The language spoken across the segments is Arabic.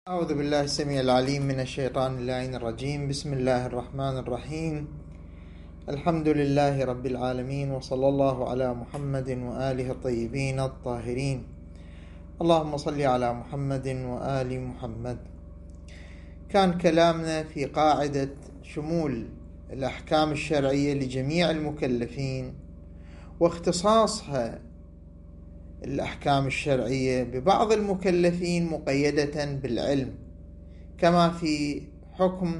أعوذ بالله السميع العليم من الشيطان اللعين الرجيم. بسم الله الرحمن الرحيم. الحمد لله رب العالمين، وصلى الله على محمد وآله الطيبين الطاهرين. اللهم صل على محمد وآل محمد. كان كلامنا في قاعدة شمول الأحكام الشرعية لجميع المكلفين، واختصاصها الأحكام الشرعية ببعض المكلفين مقيدة بالعلم، كما في حكم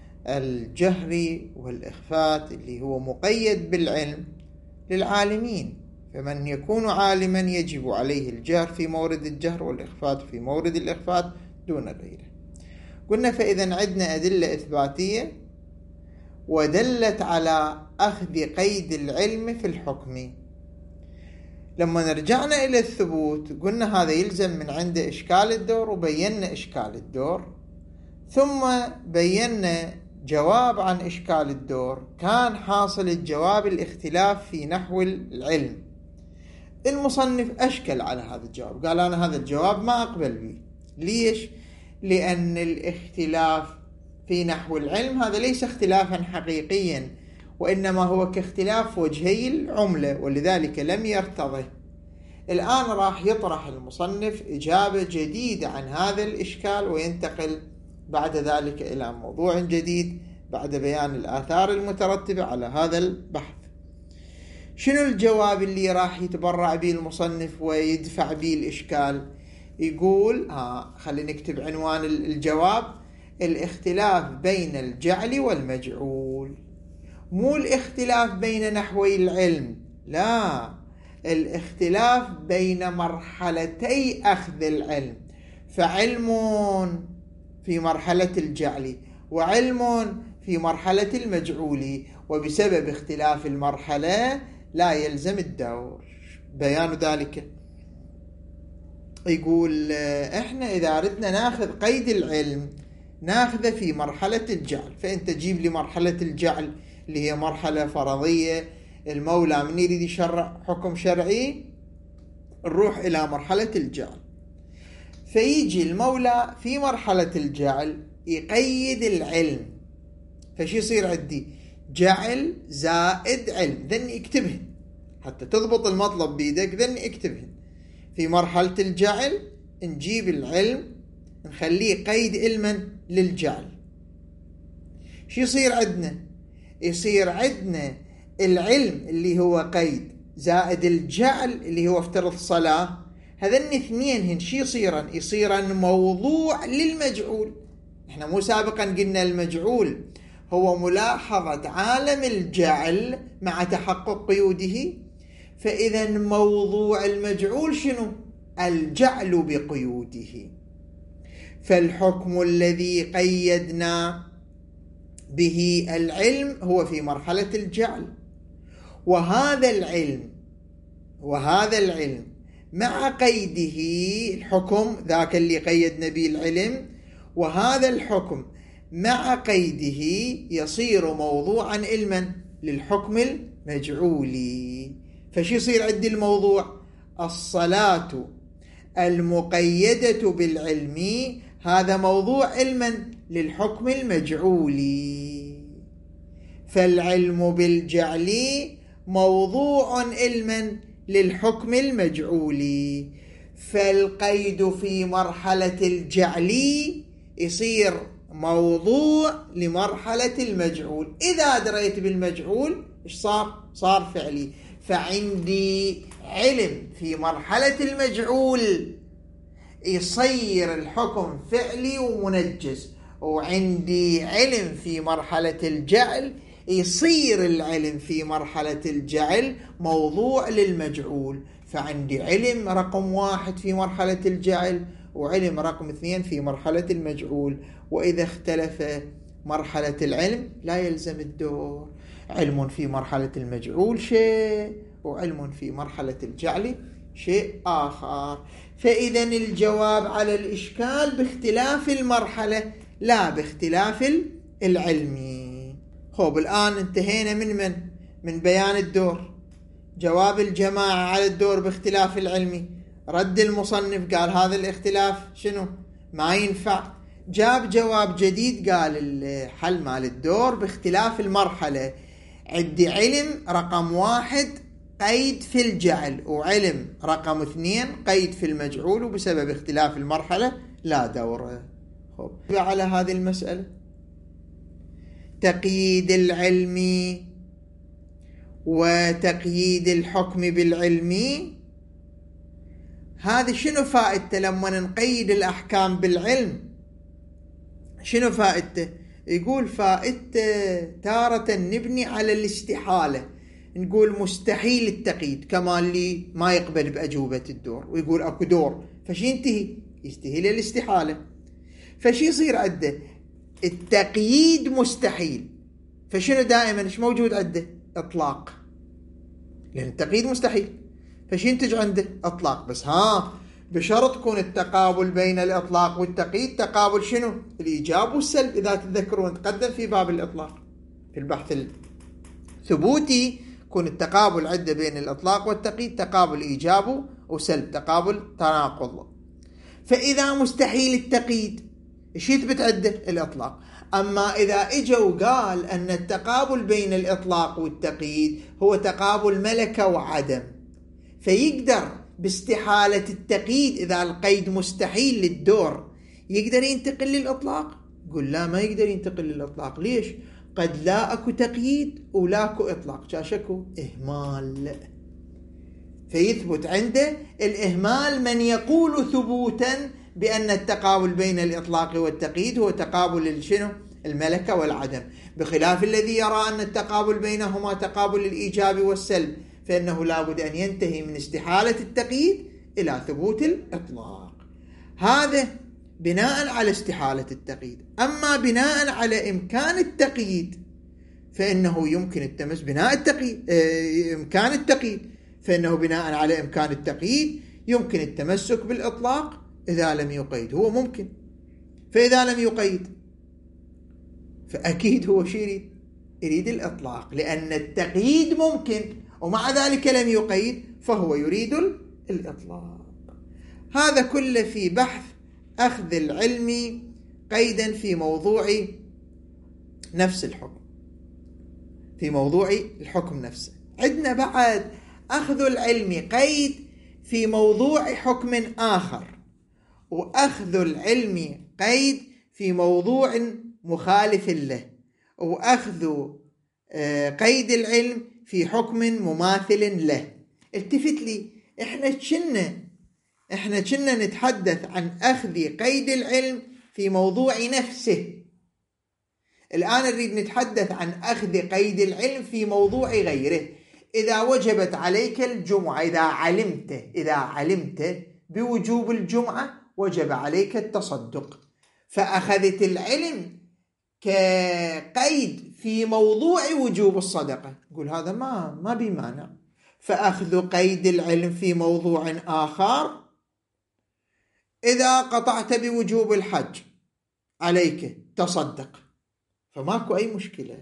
الجهر والإخفات اللي هو مقيد بالعلم للعالمين، فمن يكون عالما يجب عليه الجهر في مورد الجهر والإخفات في مورد الإخفات دون غيره. قلنا فإذا عندنا أدلة إثباتية ودلت على أخذ قيد العلم في الحكم. لما رجعنا إلى الثبوت قلنا هذا يلزم من عنده إشكال الدور، وبينا إشكال الدور، ثم بينا جواب عن إشكال الدور. كان حاصل الجواب الاختلاف في نحو العلم. المصنف أشكل على هذا الجواب، قال أنا هذا الجواب ما أقبل به. ليش؟ لأن الاختلاف في نحو العلم هذا ليس اختلافا حقيقيا، وإنما هو كاختلاف وجهي العملة، ولذلك لم يرتضه. الآن راح يطرح المصنف إجابة جديدة عن هذا الإشكال، وينتقل بعد ذلك إلى موضوع جديد بعد بيان الآثار المترتبة على هذا البحث. شنو الجواب اللي راح يتبرع به المصنف ويدفع به الإشكال؟ يقول خلينا نكتب عنوان الجواب: الاختلاف بين الجعل والمجعول. مو الاختلاف بين نحوي العلم، لا، الاختلاف بين مرحلتي أخذ العلم، فعلم في مرحلة الجعل وعلم في مرحلة المجعول، وبسبب اختلاف المرحلة لا يلزم الدور. بيان ذلك يقول احنا إذا أردنا ناخذ قيد العلم ناخذه في مرحلة الجعل، فأنت جيب لي مرحلة الجعل اللي هي مرحلة فرضية. المولى من يريد يشرع حكم شرعي نروح إلى مرحلة الجعل، فيجي المولى في مرحلة الجعل يقيد العلم، فشي يصير عندي جعل زائد علم. ذن اكتبهن حتى تضبط المطلب بيدك، ذن اكتبهن. في مرحلة الجعل نجيب العلم نخليه قيد علما للجعل. شو يصير عندنا؟ يصير عندنا العلم اللي هو قيد زائد الجعل اللي هو افترض صلاة، هذين اثنين هن شي يصيرن موضوع للمجعول. احنا مو سابقا قلنا المجعول هو ملاحظة عالم الجعل مع تحقق قيوده، فإذا موضوع المجعول شنو؟ الجعل بقيوده. فالحكم الذي قيدنا به العلم هو في مرحلة الجعل، وهذا العلم مع قيده الحكم ذاك اللي قيدنا به العلم، وهذا الحكم مع قيده يصير موضوعا علما للحكم المجعولي. فشي يصير عندي الموضوع؟ الصلاة المقيدة بالعلم هذا موضوع علما للحكم المجعولي، فالعلم بالجعل موضوع علما للحكم المجعولي. فالقيد في مرحلة الجعل يصير موضوع لمرحلة المجعول. إذا دريت بالمجعول إيش صار فعلي. فعندي علم في مرحلة المجعول يصير الحكم فعلي ومنجز، وعندي علم في مرحلة الجعل يصير العلم في مرحلة الجعل موضوع للمجعول. فعندي علم رقم 1 في مرحلة الجعل وعلم رقم 2 في مرحلة المجعول، وإذا اختلف مرحلة العلم لا يلزم الدور. علم في مرحلة المجعول شيء، وعلم في مرحلة الجعل شيء آخر. فإذا الجواب على الإشكال باختلاف المرحلة لا باختلاف العلم. خب الآن انتهينا من بيان الدور. جواب الجماعة على الدور باختلاف العلمي. رد المصنف قال هذا الاختلاف شنو؟ ما ينفع. جاب جواب جديد، قال الحل مال الدور باختلاف المرحلة. عندي علم رقم 1 قيد في الجعل، وعلم رقم 2 قيد في المجعول، وبسبب اختلاف المرحلة لا دور. على هذه المسألة تقييد العلم وتقييد الحكم بالعلم، هذا شنو فائدته لما نقيد الأحكام بالعلم؟ شنو فائدته؟ يقول فائدته تارة نبني على الاستحالة، نقول مستحيل التقييد، كما اللي ما يقبل بأجوبة الدور ويقول أكو دور، فشي يستهي للاستحالة، فشي يصير عنده التقييد مستحيل، فشنو دائما ايش موجود عنده؟ إطلاق، لأن التقييد مستحيل، فشي ينتج عنده إطلاق. بس بشرط يكون التقابل بين الإطلاق والتقييد تقابل شنو؟ الإيجاب والسلب. إذا تتذكرون تقدم في باب الإطلاق في البحث الثبوتي، يكون التقابل عنده بين الإطلاق والتقييد تقابل إيجاب وسلب، تقابل تناقض. فإذا مستحيل التقييد ايش يثبت عنده؟ الإطلاق. أما إذا إجا وقال أن التقابل بين الإطلاق والتقييد هو تقابل ملكة وعدم، فيقدر باستحالة التقييد إذا القيد مستحيل للدور يقدر ينتقل للإطلاق؟ يقول لا، ما يقدر ينتقل للإطلاق. ليش؟ قد لا أكو تقييد ولا أكو إطلاق، شاشكو إهمال، فيثبت عنده الإهمال من يقول ثبوتا بأن التقابل بين الإطلاق والتقييد هو تقابل شنو؟ الملكة والعدم، بخلاف الذي يرى أن التقابل بينهما تقابل الإيجاب والسلب، فإنه لابد أن ينتهي من استحالة التقييد إلى ثبوت الإطلاق. هذا بناء على استحالة التقييد. أما بناء على إمكان التقييد فإنه يمكن التمس بناء التقييد إمكان التقييد، فإنه بناء على إمكان التقييد يمكن التمسك بالإطلاق إذا لم يقيد، هو ممكن. فإذا لم يقيد فأكيد هو يريد الإطلاق، لأن التقييد ممكن ومع ذلك لم يقيد، فهو يريد الإطلاق. هذا كله في بحث أخذ العلم قيدا في موضوع نفس الحكم، في موضوع الحكم نفسه. عندنا بعد أخذ العلم قيد في موضوع حكم آخر، وأخذ العلم قيد في موضوع مخالف له، وأخذ قيد العلم في حكم مماثل له. التفت لي، احنا كنا نتحدث عن أخذ قيد العلم في موضوع نفسه، الآن نريد نتحدث عن أخذ قيد العلم في موضوع غيره. إذا وجبت عليك الجمعة، إذا علمت بوجوب الجمعة وجب عليك التصدق، فأخذت العلم كقيد في موضوع وجوب الصدقة، يقول هذا ما بمانع. فأخذ قيد العلم في موضوع آخر، إذا قطعت بوجوب الحج عليك تصدق، فماكو أي مشكلة.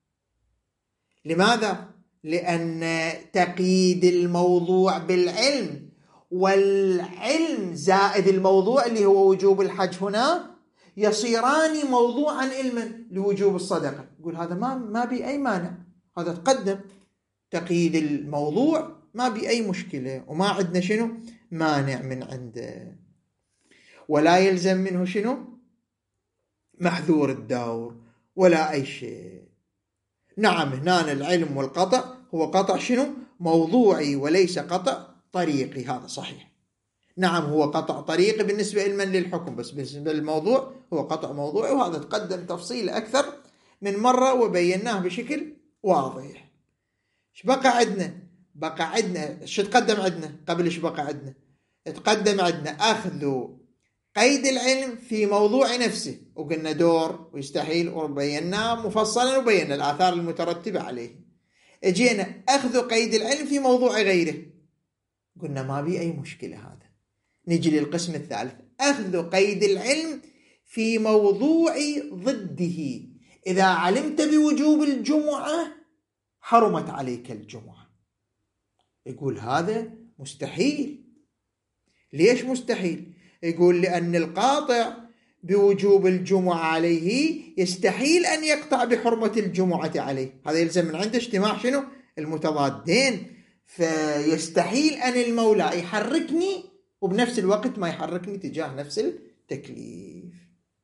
لماذا؟ لأن تقييد الموضوع بالعلم والعلم زائد الموضوع اللي هو وجوب الحج هنا يصيران موضوعا علما لوجوب الصدقة. يقول هذا ما بي أي مانع، هذا تقدم تقييد الموضوع ما بي أي مشكلة، وما عندنا شنو مانع من عنده، ولا يلزم منه شنو محذور الدور ولا أي شيء. نعم، هنا العلم والقطع هو قطع شنو موضوعي وليس قطع طريقي، هذا صحيح. نعم، هو قطع طريقي بالنسبة للحكم، بس بالنسبة للموضوع هو قطع موضوعي، وهذا تقدم تفصيل أكثر من مرة وبيناه بشكل واضح. ايش بقى عندنا؟ شو تقدم عندنا قبل؟ ايش بقى عندنا؟ تقدم عندنا أخذ قيد العلم في موضوع نفسه، وقلنا دور ويستحيل، وبيناه مفصلا وبينا الآثار المترتبة عليه. اجينا أخذ قيد العلم في موضوع غيره، قلنا ما بي أي مشكلة. هذا نجي للقسم الثالث، أخذ قيد العلم في موضوع ضده. إذا علمت بوجوب الجمعة حرمت عليك الجمعة، يقول هذا مستحيل. ليش مستحيل؟ يقول لأن القاطع بوجوب الجمعة عليه يستحيل أن يقطع بحرمة الجمعة عليه. هذا يلزم من عنده اجتماع شنو؟ المتضادين. فيستحيل أن المولى يحركني وبنفس الوقت ما يحركني تجاه نفس التكليف.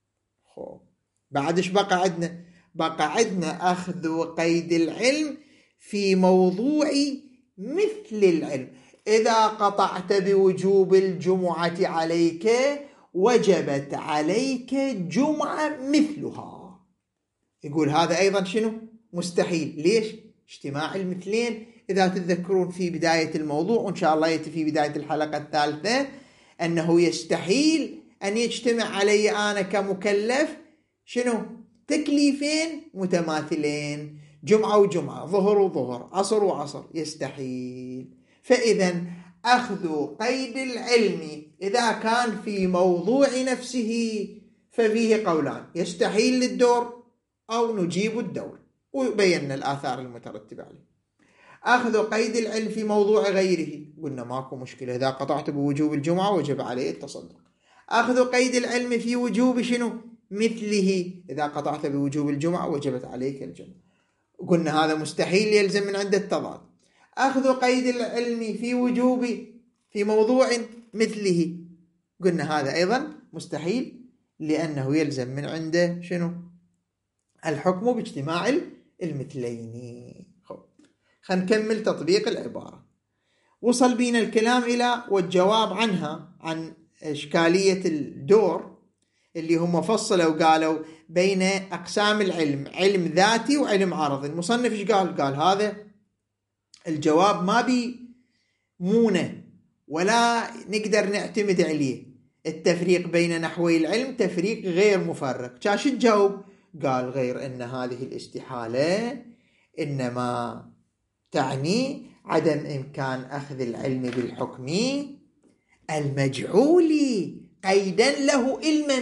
بعد ايش بقى عندنا؟ بقى عندنا أخذ قيد العلم في موضوع مثل العلم. إذا قطعت بوجوب الجمعة عليك وجبت عليك جمعة مثلها. يقول هذا أيضا شنو؟ مستحيل. ليش؟ اجتماع المثلين إذا تتذكرون في بداية الموضوع، وإن شاء الله يأتي في بداية الحلقة الثالثة، أنه يستحيل أن يجتمع علي أنا كمكلف شنو؟ تكليفين متماثلين، جمعة وجمعة، ظهر وظهر، عصر وعصر، يستحيل. فإذا أخذ قيد العلم إذا كان في موضوع نفسه ففيه قولان: يستحيل للدور أو نجيب الدور، وبينا الآثار المترتبة عليه. أخذ قيد العلم في موضوع غيره، قلنا ماكو مشكلة، إذا قطعت بوجوب الجمعة وجب عليه التصدق. أخذ قيد العلم في وجوب شنو؟ مثله، إذا قطعت بوجوب الجمعة وجبت عليك الجمعة، قلنا هذا مستحيل يلزم من عند التضاد. أخذ قيد العلم في وجوب في موضوع مثله، قلنا هذا أيضا مستحيل لأنه يلزم من عنده شنو؟ الحكم باجتماع المثلين. خلينا نكمل تطبيق العبارة. وصل بينا الكلام إلى والجواب عنها، عن إشكالية الدور اللي هم فصلوا وقالوا بين أقسام العلم: علم ذاتي وعلم عرضي. المصنف إيش قال؟ قال هذا الجواب ما بي مونة ولا نقدر نعتمد عليه. التفريق بين نحوي العلم تفريق غير مفرق. كاش تجاوب؟ قال غير أن هذه الاستحالة إنما تعني عدم إمكان أخذ العلم بالحكم المجعول قيدا له علما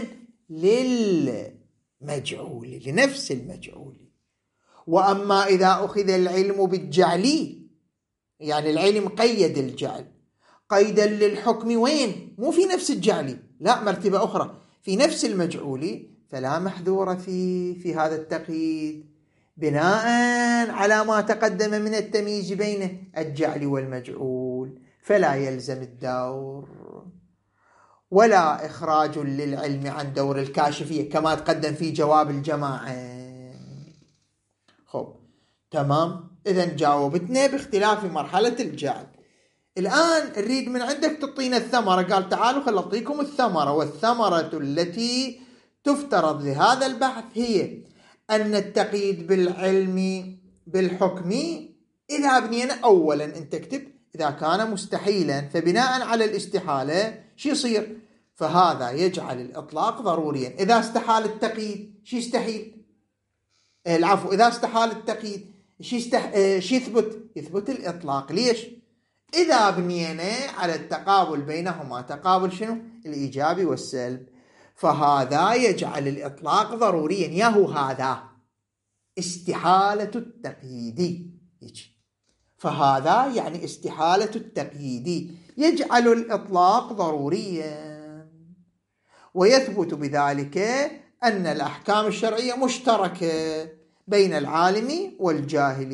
للمجعول، لنفس المجعول. وأما إذا أخذ العلم بالجعل، يعني العلم قيد الجعل قيدا للحكم، وين؟ مو في نفس الجعل، لا، مرتبة أخرى في نفس المجعول، فلا محذور في هذا التقييد بناء على ما تقدم من التمييز بين الجعل والمجعول. فلا يلزم الدور ولا إخراج للعلم عن دور الكاشفية كما تقدم في جواب الجماعة. خب تمام، إذن جاوبتنا باختلاف مرحلة الجعل. الآن نريد من عندك تعطينا الثمرة. قال تعالوا خل أعطيكم الثمرة. والثمرة التي تفترض لهذا البحث هي أن التقييد بالعلم بالحكم إذا بنينا أولا أن تكتب إذا كان مستحيلا، فبناء على الاستحالة شو يصير؟ فهذا يجعل الإطلاق ضروريا. إذا استحال التقييد شو يستحيل؟ العفو، إذا استحال التقييد شو يثبت الإطلاق. ليش؟ إذا بنينا على التقابل بينهما، تقابل شنو؟ الإيجاب والسلب، فهذا يجعل الإطلاق ضروريا. ياهو هذا استحالة التقييد يجي، فهذا يعني استحالة التقييد يجعل الإطلاق ضروريا، ويثبت بذلك أن الأحكام الشرعية مشتركة بين العالم والجاهل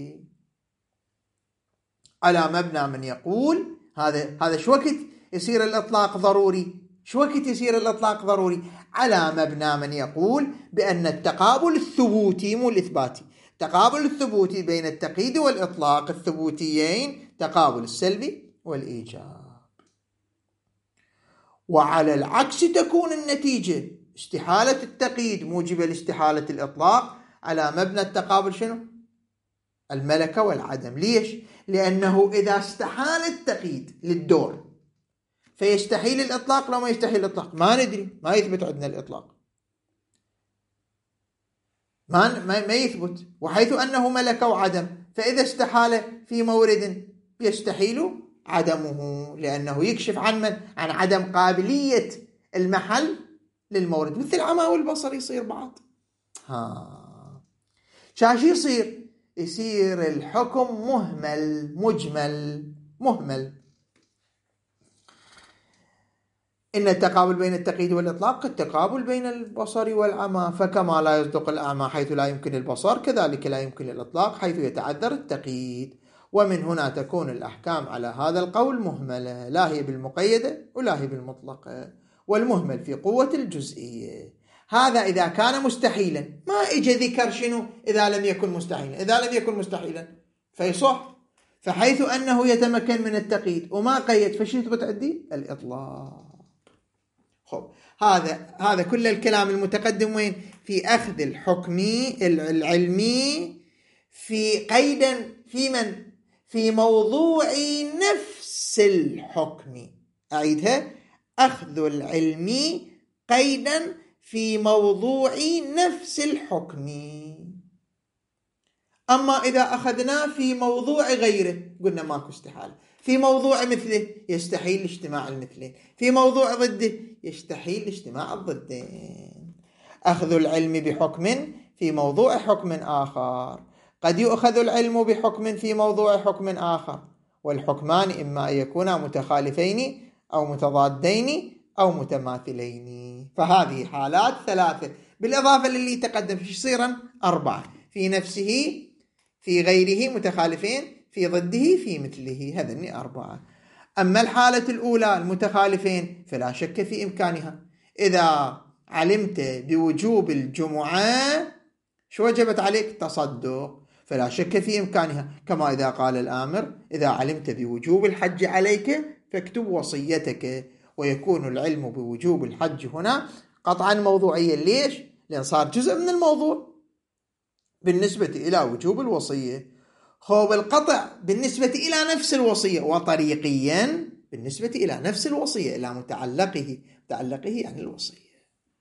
على مبنى من يقول هذا شو وقت يصير الإطلاق ضروري؟ شو وقت يصير الإطلاق ضروري؟ على مبنى من يقول بأن التقابل الثبوتي مو الإثباتي، تقابل الثبوتي بين التقييد والإطلاق الثبوتيين تقابل السلبي والإيجاب. وعلى العكس تكون النتيجة استحالة التقييد موجبة لاستحالة الإطلاق على مبنى التقابل شنو؟ الملكة والعدم. ليش؟ لأنه إذا استحال التقييد للدور فيستحيل الإطلاق. لو ما يستحيل الإطلاق ما ندري، ما يثبت عندنا الإطلاق، ما يثبت، وحيث أنه ملكة وعدم فإذا استحال في مورد يستحيل عدمه، لأنه يكشف عن عدم قابلية المحل للمورد. مثل العمى والبصر يصير بعض. شاش يصير الحكم مهمل مجمل مهمل. إن التقابل بين التقييد والإطلاق كالتقابل بين البصر والعمى، فكما لا يصدق الأعمى حيث لا يمكن البصر كذلك لا يمكن الإطلاق حيث يتعذر التقييد. ومن هنا تكون الأحكام على هذا القول مهملة، لا هي بالمقيدة ولا هي بالمطلقة، والمهمل في قوة الجزئية. هذا إذا كان مستحيلا. ما إجا ذكر شنو إذا لم يكن مستحيلا. إذا لم يكن مستحيلا فيصح، فحيث أنه يتمكن من التقييد وما قيد فشو يثبت عندي؟ الإطلاق. خب هذا كل الكلام المتقدم وين؟ في أخذ الحكم العلمي في قيدا في من؟ في موضوع نفس الحكم. أعيدها: أخذ العلم قيدا في موضوع نفس الحكم. أما إذا أخذناه في موضوع غيره قلنا ماكو استحالة. في موضوع مثله يستحيل اجتماع المثلين، في موضوع ضده يستحيل اجتماع الضدين. أخذ العلم بحكم في موضوع حكم آخر. قد يؤخذ العلم بحكم في موضوع حكم آخر، والحكمان إما أن يكونا متخالفين أو متضادين أو متماثلين. فهذه حالات ثلاثة بالإضافة للي تقدم في صيرا 4: في نفسه، في غيره متخالفين، في ضده، في مثله. هذني 4. أما الحالة الأولى المتخالفين فلا شك في إمكانها. إذا علمت بوجوب الجمعة شو وجبت عليك؟ تصدق، فلا شك في إمكانها. كما إذا قال الآمر: إذا علمت بوجوب الحج عليك فاكتب وصيتك. ويكون العلم بوجوب الحج هنا قطعا موضوعيا. ليش؟ لأن صار جزء من الموضوع بالنسبة إلى وجوب الوصية. هو القطع بالنسبة إلى نفس الوصية، وطريقيا بالنسبة إلى نفس الوصية، إلى متعلقه يعني الوصية.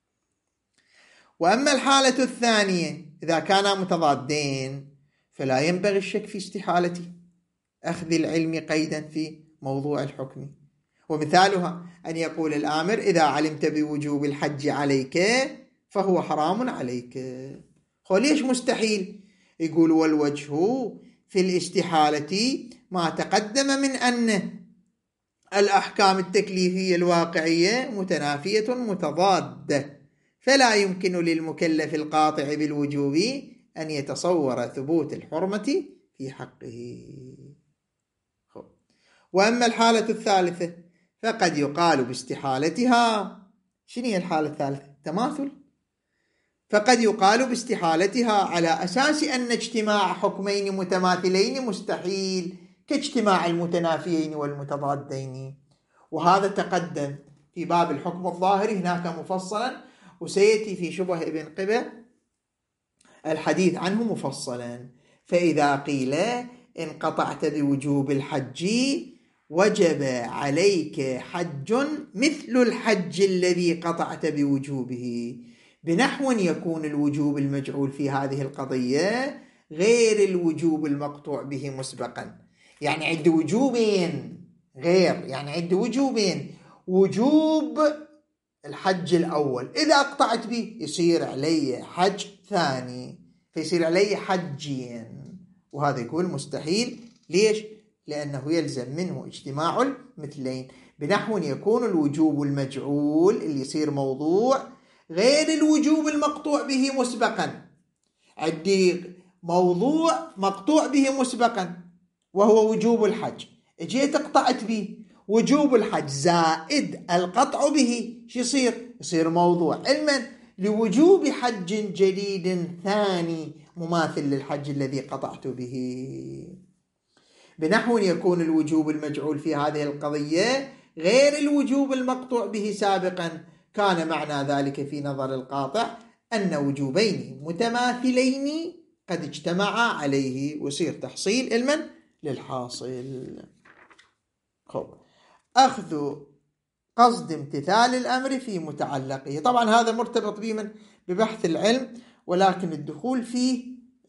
وأما الحالة الثانية إذا كانا متضادين فلا ينبغي الشك في استحالة أخذ العلم قيدا في موضوع الحكم. ومثالها أن يقول الآمر: إذا علمت بوجوب الحج عليك فهو حرام عليك. ليش مستحيل؟ يقول: والوجه في الاستحالة ما تقدم من أن الأحكام التكليفية الواقعية متنافية متضادة، فلا يمكن للمكلف القاطع بالوجوب أن يتصور ثبوت الحرمة في حقه. وأما الحالة الثالثة فقد يقال باستحالتها. شنو هي الحالة الثالثة؟ تماثل. فقد يقال باستحالتها على أساس أن اجتماع حكمين متماثلين مستحيل كاجتماع المتنافيين والمتضادين. وهذا تقدم في باب الحكم الظاهري هناك مفصلا، وسيأتي في شبه ابن قبة الحديث عنه مفصلا. فإذا قيل: إن قطعت بوجوب الحج وجب عليك حج مثل الحج الذي قطعت بوجوبه، بنحو يكون الوجوب المجعول في هذه القضية غير الوجوب المقطوع به مسبقا. يعني عند وجوبين غير، يعني عند وجوبين: وجوب الحج الأول إذا أقطعت به يصير علي حج ثاني، فيصير علي حجين، وهذا يكون مستحيل. ليش؟ لأنه يلزم منه اجتماع المثلين، بنحو يكون الوجوب المجعول اللي يصير موضوع غير الوجوب المقطوع به مسبقا. عندي موضوع مقطوع به مسبقا وهو وجوب الحج، اجيت اقطعت به وجوب الحج زائد القطع به، شو يصير موضوع علما لوجوب حج جديد ثاني مماثل للحج الذي قطعت به، بنحو يكون الوجوب المجعول في هذه القضية غير الوجوب المقطوع به سابقا. كان معنى ذلك في نظر القاطع أن وجوبين متماثلين قد اجتمعا عليه، ويصير تحصيل علما للحاصل. أخذ قصد امتثال الأمر في متعلقه. طبعا هذا مرتبط ببحث العلم، ولكن الدخول فيه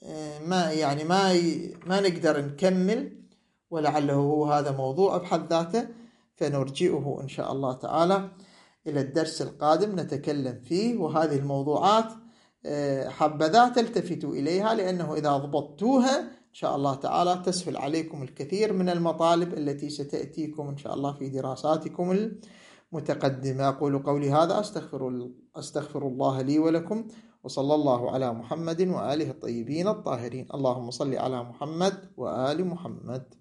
ما نقدر نكمل، ولعله هو هذا موضوع بحد ذاته، فنرجئه إن شاء الله تعالى إلى الدرس القادم نتكلم فيه. وهذه الموضوعات حبذا تلتفتوا إليها، لأنه إذا ضبطتوها إن شاء الله تعالى تسهل عليكم الكثير من المطالب التي ستأتيكم إن شاء الله في دراساتكم متقدمة. أقول قولي هذا، أستغفر الله لي ولكم، وصلى الله على محمد وآله الطيبين الطاهرين. اللهم صل على محمد وآل محمد.